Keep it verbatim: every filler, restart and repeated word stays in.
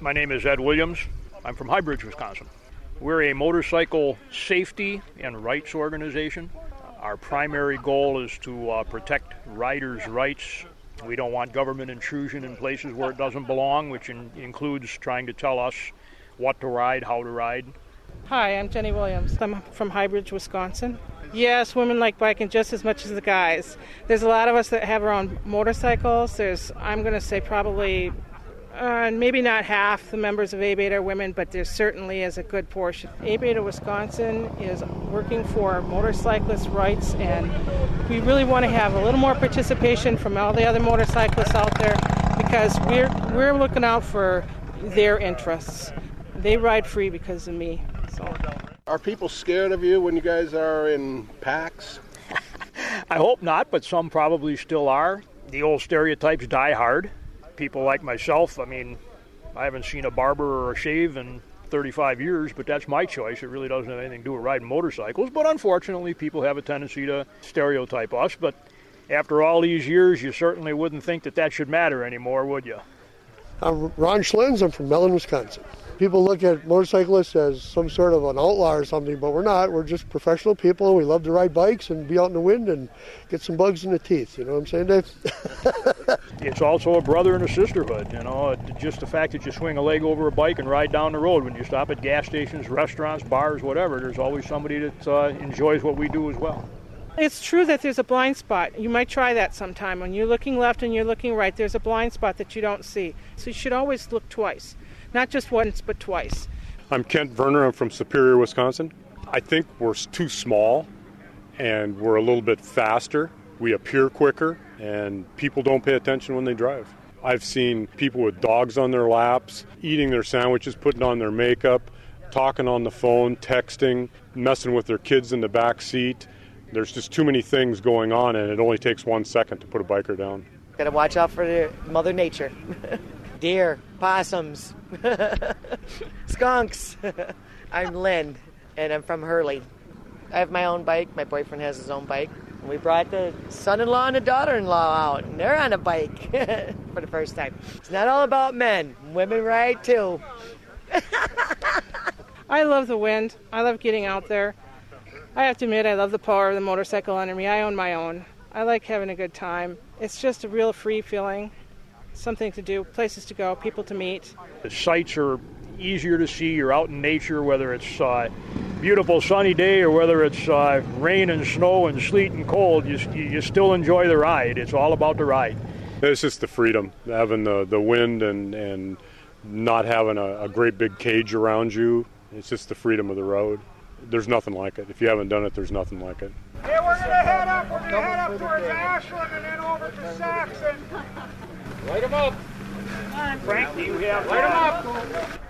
My name is Ed Williams. I'm from Highbridge, Wisconsin. We're a motorcycle safety and rights organization. Our primary goal is to uh, protect riders' rights. We don't want government intrusion in places where it doesn't belong, which in- includes trying to tell us what to ride, how to ride. Hi, I'm Jenny Williams. I'm from Highbridge, Wisconsin. Yes, women like biking just as much as the guys. There's a lot of us that have our own motorcycles. There's, I'm going to say probably, uh, maybe not half the members of A-Beta are women, but there certainly is a good portion. A-Beta Wisconsin is working for motorcyclist rights, and we really want to have a little more participation from all the other motorcyclists out there, because we're we're looking out for their interests. They ride free because of me. So. Are people scared of you when you guys are in packs? I hope not, but some probably still are. The old stereotypes die hard. People like myself, I mean, I haven't seen a barber or a shave in thirty-five years, but that's my choice. It really doesn't have anything to do with riding motorcycles. But unfortunately, people have a tendency to stereotype us. But after all these years, you certainly wouldn't think that that should matter anymore, would you? I'm Ron Schlins. I'm from Mellon, Wisconsin. People look at motorcyclists as some sort of an outlaw or something, but we're not. We're just professional people. We love to ride bikes and be out in the wind and get some bugs in the teeth. You know what I'm saying, Dave? It's also a brother and a sisterhood, you know. Just the fact that you swing a leg over a bike and ride down the road. When you stop at gas stations, restaurants, bars, whatever, there's always somebody that uh, enjoys what we do as well. It's true that there's a blind spot. You might try that sometime. When you're looking left and you're looking right, there's a blind spot that you don't see. So you should always look twice. Not just once, but twice. I'm Kent Werner. I'm from Superior, Wisconsin. I think we're too small, and we're a little bit faster. We appear quicker, and people don't pay attention when they drive. I've seen people with dogs on their laps, eating their sandwiches, putting on their makeup, talking on the phone, texting, messing with their kids in the back seat. There's just too many things going on, and it only takes one second to put a biker down. Got to watch out for the Mother Nature. Deer, possums, skunks. I'm Lynn, and I'm from Hurley. I have my own bike. My boyfriend has his own bike. And we brought the son-in-law and the daughter-in-law out, and they're on a bike for the first time. It's not all about men. Women ride, too. I love the wind. I love getting out there. I have to admit, I love the power of the motorcycle under me. I own my own. I like having a good time. It's just a real free feeling. Something to do, places to go, people to meet. The sights are easier to see. You're out in nature, whether it's a beautiful sunny day or whether it's uh, rain and snow and sleet and cold, you, you still enjoy the ride. It's all about the ride. It's just the freedom, having the, the wind and, and not having a, a great big cage around you. It's just the freedom of the road. There's nothing like it. If you haven't done it, there's nothing like it. Hey, we're going to head up. We're going to head up towards Ashland and then over to Saxon. Light them up. Frankly, we have Light them up.